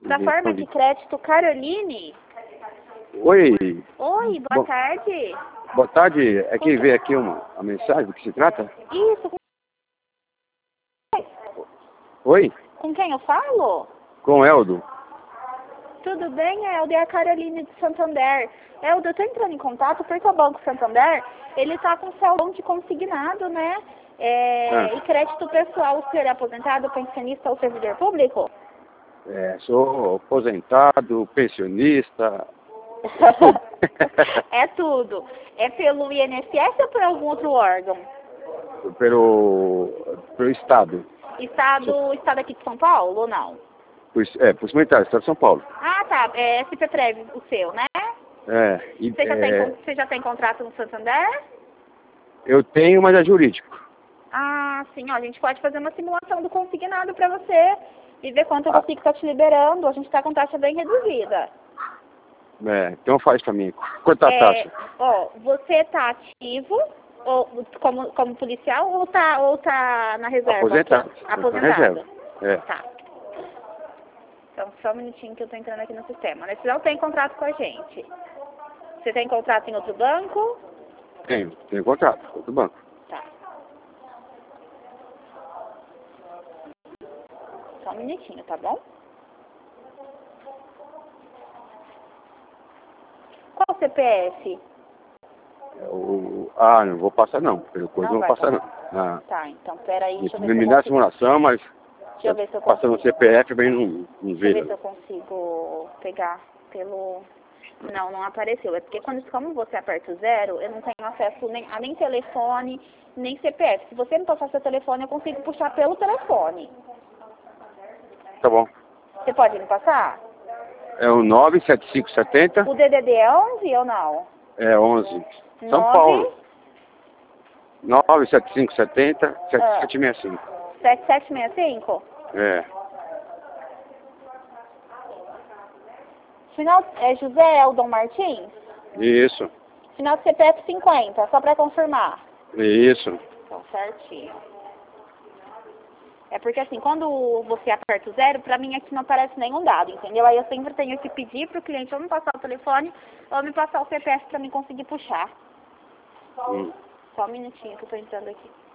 Da forma de crédito, Caroline. Oi. Oi, boa tarde. Boa tarde. É que veio aqui a mensagem, do que se trata? Isso. Oi? Com quem eu falo? Com o Eldo. Tudo bem, Eldo? É a Caroline de Santander. Eldo, eu tô entrando em contato porque o Banco Santander, ele tá com salão de consignado, né? E crédito pessoal, o senhor é aposentado, pensionista ou servidor público? Sou aposentado, pensionista. É tudo. É pelo INSS ou por algum outro órgão? Pelo Estado. Estado aqui de São Paulo ou não? Por militar, Estado de São Paulo. Ah, tá. É SPPrev, o seu, né? Você já tem contrato no Santander? Eu tenho, mas é jurídico. Ah, sim. Ó, a gente pode fazer uma simulação do consignado para você e ver quanto a Fico está te liberando. A gente está com taxa bem reduzida. Então faz pra mim. Quanto a taxa? Você está ativo como policial ou tá na reserva? Aposentado. Aposentado. Na reserva. Tá. Então, só um minutinho que eu tô entrando aqui no sistema. Né? Você não tem contrato com a gente. Você tem contrato em outro banco? Tenho contrato com outro banco. Tá. Só um minutinho, tá bom? Qual o CPF? Não vou passar não. Pelo coisa não vou passar não. Tá, então peraí, deixa eu ver me dá a simulação, mas deixa eu ver se eu passando o CPF bem não Deixa eu ver vira. se eu consigo pegar pelo... Não apareceu. É porque como você aperta o 0, eu não tenho acesso nem telefone, nem CPF. Se você me passar seu telefone, eu consigo puxar pelo telefone. Tá bom. Você pode me passar? É o 97570. O DDD é 11 ou não? É 11. São Paulo. 97570 7765. 7765? Final é José Eldon Martins? Isso. Final de CPF 50, só para confirmar. Isso. Então, certinho. É porque assim, quando você aperta o 0, pra mim aqui não aparece nenhum dado, entendeu? Aí eu sempre tenho que pedir pro cliente ou me passar o telefone ou me passar o CPF pra mim conseguir puxar. Só um minutinho que eu tô entrando aqui.